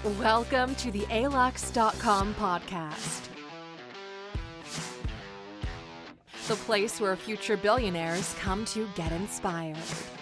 Welcome to the Alux.com podcast, the place where future billionaires come to get inspired.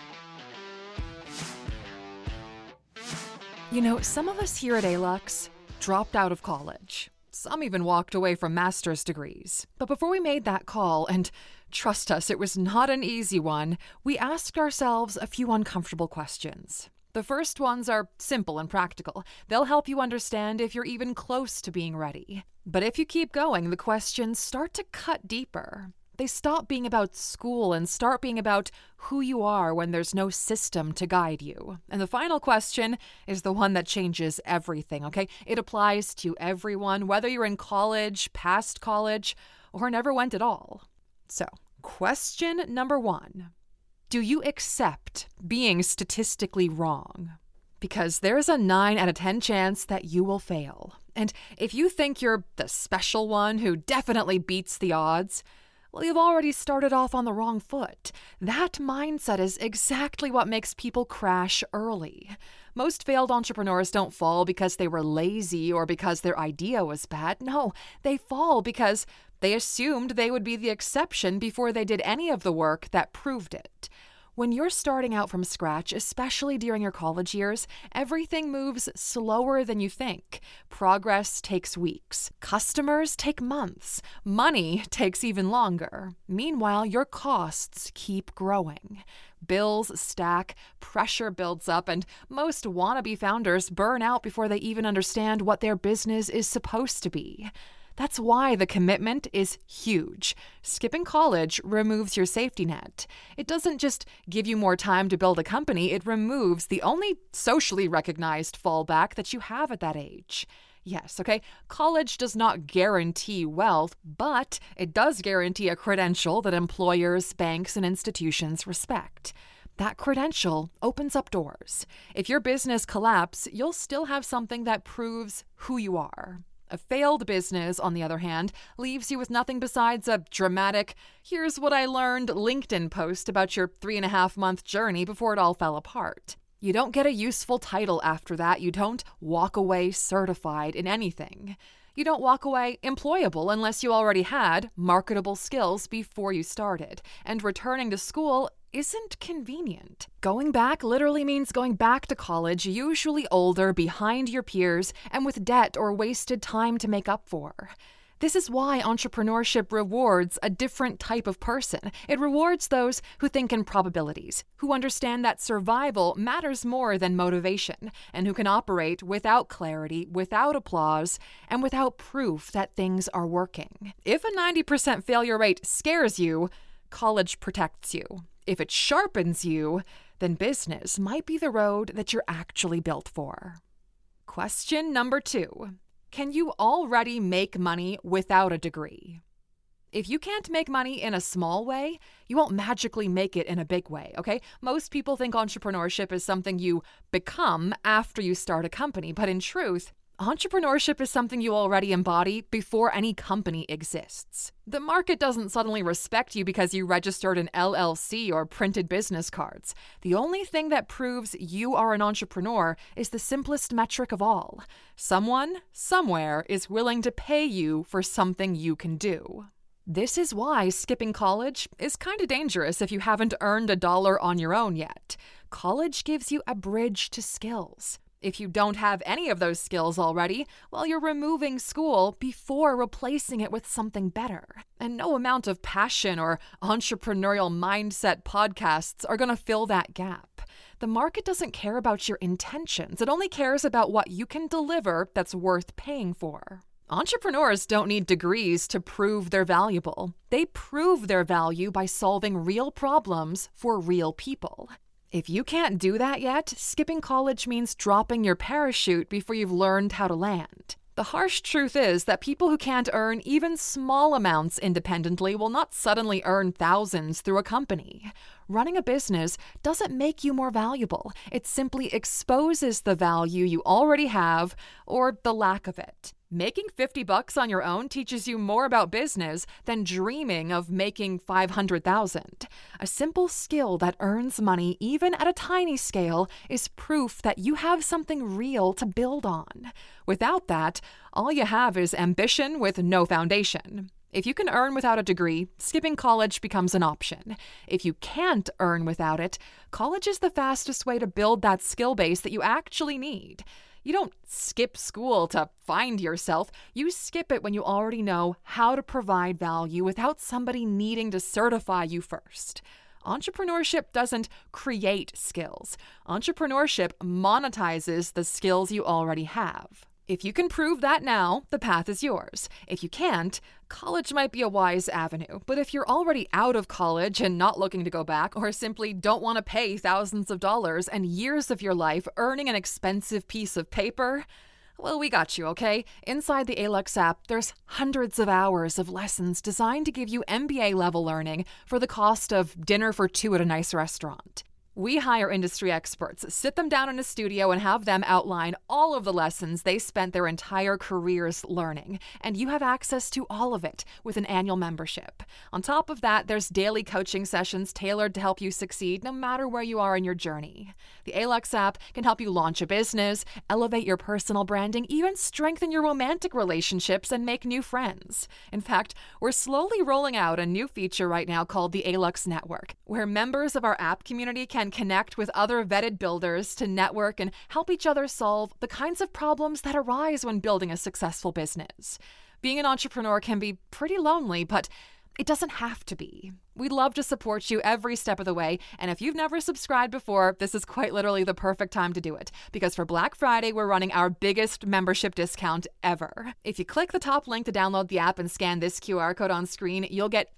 You know, some of us here at Alux dropped out of college. Some even walked away from master's degrees. But before we made that call, and trust us, it was not an easy one, we asked ourselves a few uncomfortable questions. The first ones are simple and practical. They'll help you understand if you're even close to being ready. But if you keep going, the questions start to cut deeper. They stop being about school and start being about who you are when there's no system to guide you. And the final question is the one that changes everything, okay? It applies to everyone, whether you're in college, past college, or never went at all. So, question number 1. Do you accept being statistically wrong? Because there's a 9 out of 10 chance that you will fail. And if you think you're the special one who definitely beats the odds, well, you've already started off on the wrong foot. That mindset is exactly what makes people crash early. Most failed entrepreneurs don't fall because they were lazy or because their idea was bad. No, they fall because they assumed they would be the exception before they did any of the work that proved it. When you're starting out from scratch, especially during your college years, everything moves slower than you think. Progress takes weeks. Customers take months. Money takes even longer. Meanwhile, your costs keep growing. Bills stack, pressure builds up, and most wannabe founders burn out before they even understand what their business is supposed to be. That's why the commitment is huge. Skipping college removes your safety net. It doesn't just give you more time to build a company, it removes the only socially recognized fallback that you have at that age. Yes, okay, college does not guarantee wealth, but it does guarantee a credential that employers, banks, and institutions respect. That credential opens up doors. If your business collapses, you'll still have something that proves who you are. A failed business, on the other hand, leaves you with nothing besides a dramatic, here's what I learned LinkedIn post about your 3.5-month journey before it all fell apart. You don't get a useful title after that. You don't walk away certified in anything. You don't walk away employable unless you already had marketable skills before you started. And returning to school isn't convenient. Going back literally means going back to college, usually older, behind your peers, and with debt or wasted time to make up for. This is why entrepreneurship rewards a different type of person. It rewards those who think in probabilities, who understand that survival matters more than motivation, and who can operate without clarity, without applause, and without proof that things are working. If a 90% failure rate scares you, college protects you. If it sharpens you, then business might be the road that you're actually built for. Question number 2. Can you already make money without a degree? If you can't make money in a small way, you won't magically make it in a big way, okay? Most people think entrepreneurship is something you become after you start a company, but in truth, entrepreneurship is something you already embody before any company exists. The market doesn't suddenly respect you because you registered an LLC or printed business cards. The only thing that proves you are an entrepreneur is the simplest metric of all. Someone, somewhere, is willing to pay you for something you can do. This is why skipping college is kind of dangerous if you haven't earned $1 on your own yet. College gives you a bridge to skills. If you don't have any of those skills already, well, you're removing school before replacing it with something better. And no amount of passion or entrepreneurial mindset podcasts are going to fill that gap. The market doesn't care about your intentions. It only cares about what you can deliver that's worth paying for. Entrepreneurs don't need degrees to prove they're valuable. They prove their value by solving real problems for real people. If you can't do that yet, skipping college means dropping your parachute before you've learned how to land. The harsh truth is that people who can't earn even small amounts independently will not suddenly earn thousands through a company. Running a business doesn't make you more valuable. It simply exposes the value you already have or the lack of it. Making $50 on your own teaches you more about business than dreaming of making $500,000. A simple skill that earns money even at a tiny scale is proof that you have something real to build on. Without that, all you have is ambition with no foundation. If you can earn without a degree, skipping college becomes an option. If you can't earn without it, college is the fastest way to build that skill base that you actually need. You don't skip school to find yourself. You skip it when you already know how to provide value without somebody needing to certify you first. Entrepreneurship doesn't create skills. Entrepreneurship monetizes the skills you already have. If you can prove that now, the path is yours. If you can't, college might be a wise avenue. But if you're already out of college and not looking to go back, or simply don't want to pay thousands of dollars and years of your life earning an expensive piece of paper, well, we got you, okay? Inside the ALUX app, there's hundreds of hours of lessons designed to give you MBA-level learning for the cost of dinner for two at a nice restaurant. We hire industry experts, sit them down in a studio, and have them outline all of the lessons they spent their entire careers learning. And you have access to all of it with an annual membership. On top of that, there's daily coaching sessions tailored to help you succeed no matter where you are in your journey. The ALUX app can help you launch a business, elevate your personal branding, even strengthen your romantic relationships and make new friends. In fact, we're slowly rolling out a new feature right now called the ALUX Network, where members of our app community can connect with other vetted builders to network and help each other solve the kinds of problems that arise when building a successful business. Being an entrepreneur can be pretty lonely, but it doesn't have to be. We'd love to support you every step of the way, and if you've never subscribed before, this is quite literally the perfect time to do it, because for Black Friday, we're running our biggest membership discount ever. If you click the top link to download the app and scan this QR code on screen, you'll get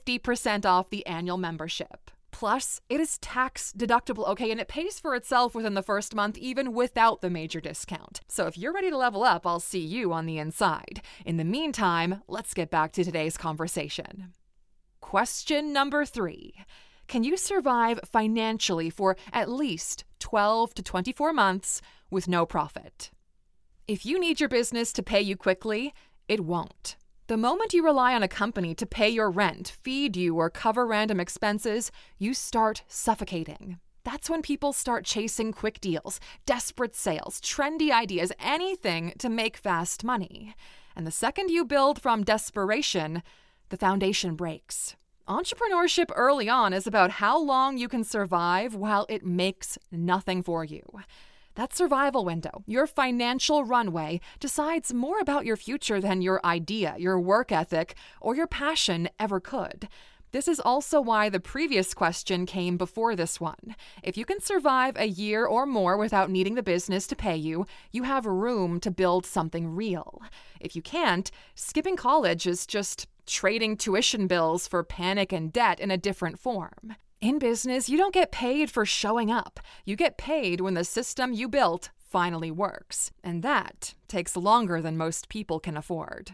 50% off the annual membership. Plus, it is tax deductible, okay, and it pays for itself within the first month, even without the major discount. So if you're ready to level up, I'll see you on the inside. In the meantime, let's get back to today's conversation. Question number 3. Can you survive financially for at least 12 to 24 months with no profit? If you need your business to pay you quickly, it won't. The moment you rely on a company to pay your rent, feed you, or cover random expenses, you start suffocating. That's when people start chasing quick deals, desperate sales, trendy ideas, anything to make fast money. And the second you build from desperation, the foundation breaks. Entrepreneurship early on is about how long you can survive while it makes nothing for you. That survival window, your financial runway, decides more about your future than your idea, your work ethic, or your passion ever could. This is also why the previous question came before this one. If you can survive a year or more without needing the business to pay you, you have room to build something real. If you can't, skipping college is just trading tuition bills for panic and debt in a different form. In business, you don't get paid for showing up. You get paid when the system you built finally works. And that takes longer than most people can afford.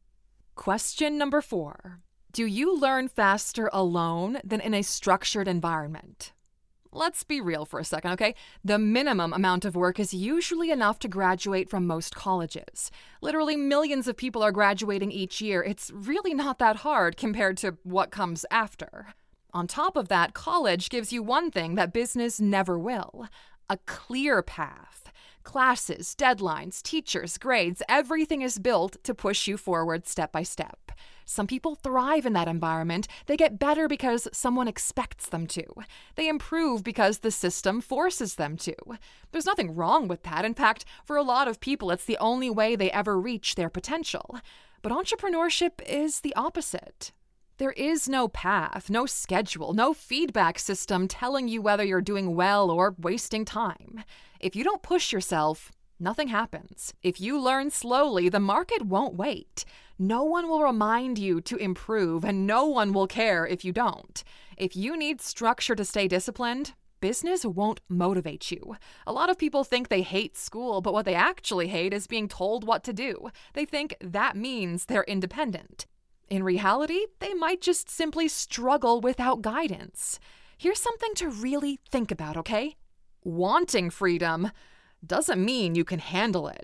Question number 4. Do you learn faster alone than in a structured environment? Let's be real for a second, okay? The minimum amount of work is usually enough to graduate from most colleges. Literally millions of people are graduating each year. It's really not that hard compared to what comes after. On top of that, college gives you one thing that business never will: a clear path. Classes, deadlines, teachers, grades, everything is built to push you forward step by step. Some people thrive in that environment. They get better because someone expects them to. They improve because the system forces them to. There's nothing wrong with that. In fact, for a lot of people, it's the only way they ever reach their potential. But entrepreneurship is the opposite. There is no path, no schedule, no feedback system telling you whether you're doing well or wasting time. If you don't push yourself, nothing happens. If you learn slowly, the market won't wait. No one will remind you to improve, and no one will care if you don't. If you need structure to stay disciplined, business won't motivate you. A lot of people think they hate school, but what they actually hate is being told what to do. They think that means they're independent. In reality, they might just simply struggle without guidance. Here's something to really think about, okay? Wanting freedom doesn't mean you can handle it.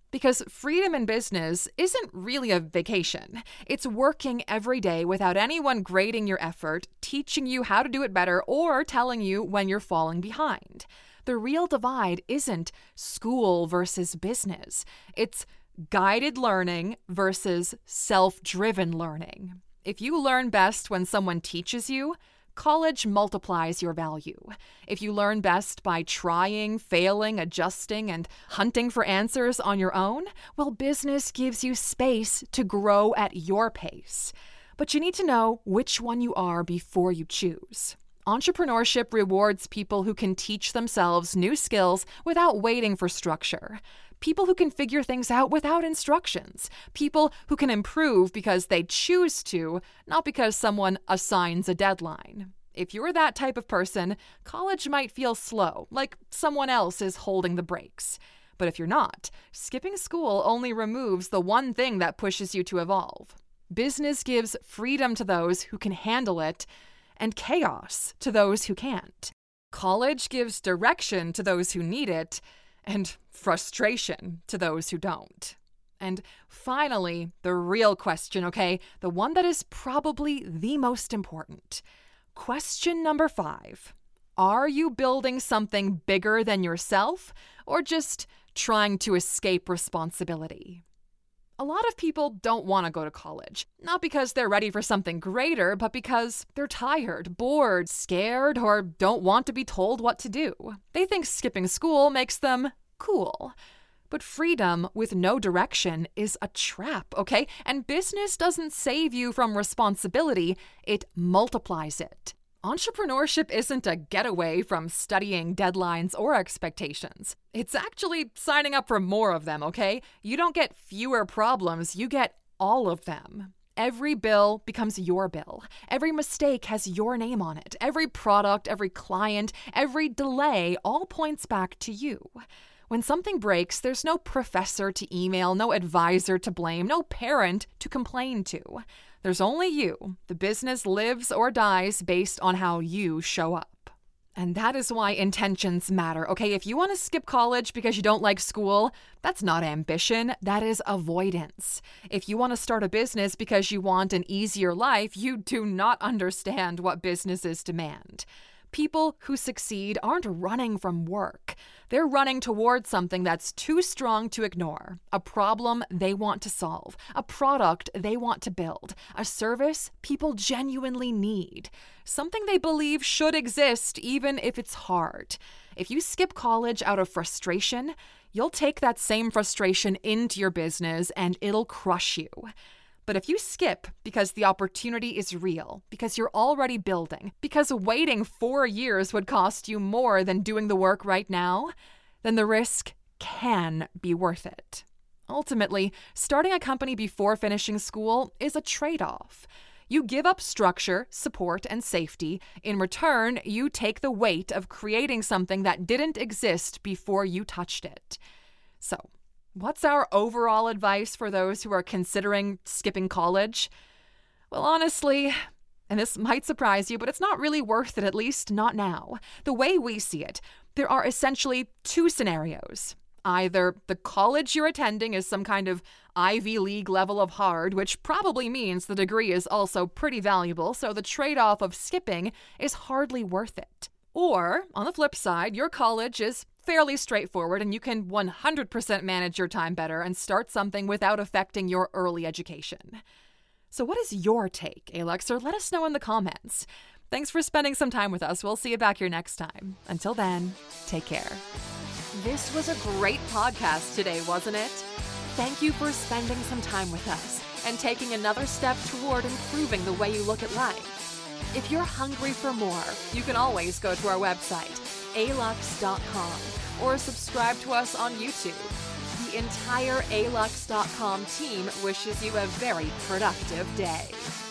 Because freedom in business isn't really a vacation. It's working every day without anyone grading your effort, teaching you how to do it better, or telling you when you're falling behind. The real divide isn't school versus business. It's guided learning versus self-driven learning. If you learn best when someone teaches you, college multiplies your value. If you learn best by trying, failing, adjusting, and hunting for answers on your own, well, business gives you space to grow at your pace. But you need to know which one you are before you choose. Entrepreneurship rewards people who can teach themselves new skills without waiting for structure. People who can figure things out without instructions. People who can improve because they choose to, not because someone assigns a deadline. If you're that type of person, college might feel slow, like someone else is holding the brakes. But if you're not, skipping school only removes the one thing that pushes you to evolve. Business gives freedom to those who can handle it, and chaos to those who can't. College gives direction to those who need it, and frustration to those who don't. And finally, the real question, okay? The one that is probably the most important. Question number 5. Are you building something bigger than yourself, or just trying to escape responsibility? A lot of people don't want to go to college, not because they're ready for something greater, but because they're tired, bored, scared, or don't want to be told what to do. They think skipping school makes them cool. But freedom with no direction is a trap, okay? And business doesn't save you from responsibility, it multiplies it. Entrepreneurship isn't a getaway from studying deadlines or expectations. It's actually signing up for more of them, okay? You don't get fewer problems, you get all of them. Every bill becomes your bill. Every mistake has your name on it. Every product, every client, every delay all points back to you. When something breaks, there's no professor to email, no advisor to blame, no parent to complain to. There's only you. The business lives or dies based on how you show up. And that is why intentions matter, okay? If you want to skip college because you don't like school, that's not ambition, that is avoidance. If you want to start a business because you want an easier life, you do not understand what businesses demand. People who succeed aren't running from work. They're running towards something that's too strong to ignore, a problem they want to solve, a product they want to build, a service people genuinely need, something they believe should exist even if it's hard. If you skip college out of frustration, you'll take that same frustration into your business and it'll crush you. But if you skip because the opportunity is real, because you're already building, because waiting 4 years would cost you more than doing the work right now, then the risk can be worth it. Ultimately, starting a company before finishing school is a trade-off. You give up structure, support, and safety. In return, you take the weight of creating something that didn't exist before you touched it. So, what's our overall advice for those who are considering skipping college? Well, honestly, and this might surprise you, but it's not really worth it, at least not now. The way we see it, there are essentially 2 scenarios. Either the college you're attending is some kind of Ivy League level of hard, which probably means the degree is also pretty valuable, so the trade-off of skipping is hardly worth it. Or, on the flip side, your college is fairly straightforward and you can 100% manage your time better and start something without affecting your early education. So what is your take, Alexer? Let us know in the comments. Thanks for spending some time with us. We'll see you back here next time. Until then, take care. This was a great podcast today, wasn't it? Thank you for spending some time with us and taking another step toward improving the way you look at life. If you're hungry for more, you can always go to our website, alux.com, or subscribe to us on YouTube. The entire alux.com team wishes you a very productive day.